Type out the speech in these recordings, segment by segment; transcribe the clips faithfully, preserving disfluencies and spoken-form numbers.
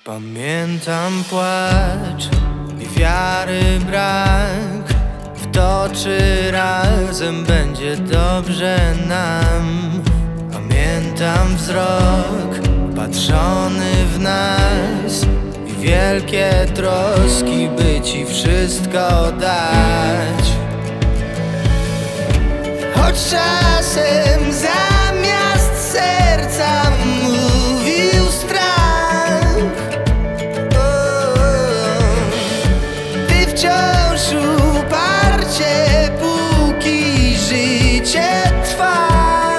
Pamiętam płacz i wiary brak w to, czy razem będzie dobrze nam. Pamiętam wzrok patrzony w nas i wielkie troski, by ci wszystko dać. Choć czasem zamiast serca mówił strach, ty wciąż uparcie, póki życie trwa.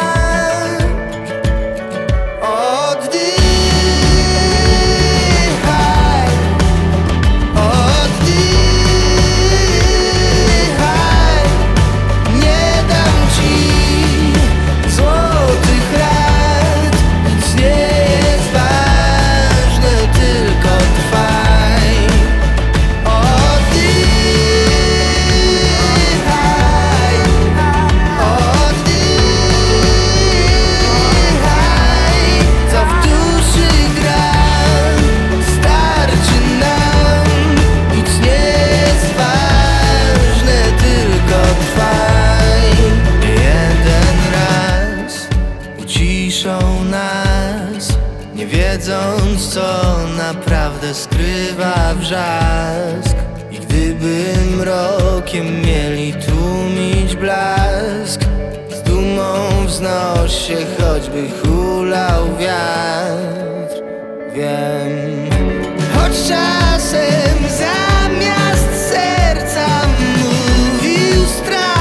Nas, nie wiedząc, co naprawdę skrywa wrzask. I gdyby mrokiem mieli tłumić blask, z dumą wznoś się, choćby hulał wiatr. Wiem, choć czasem zamiast serca mówił strach,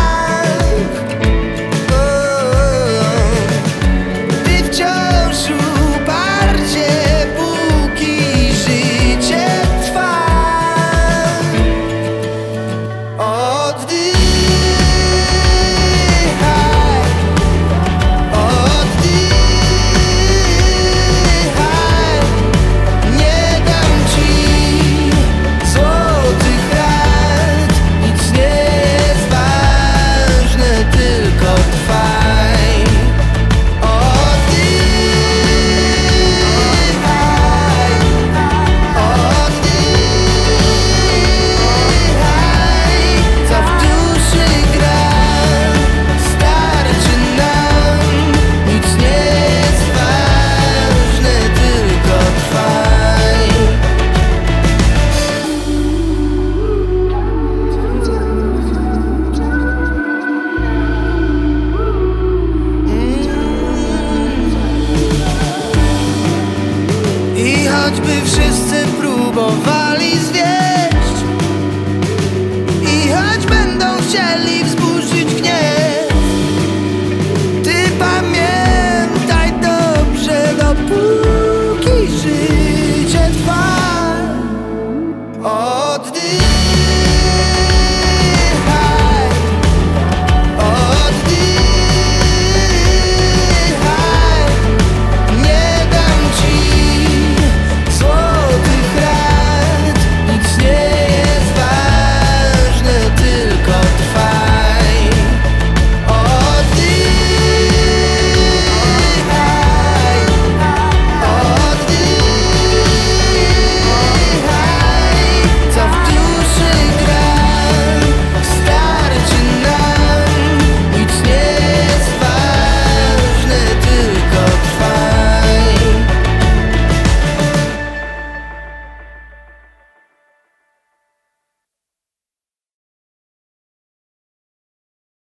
choćby wszyscy próbowali zwieść i choć będą chcieli wzburzyć gniew, ty pamiętaj dobrze, dopóki żyjesz.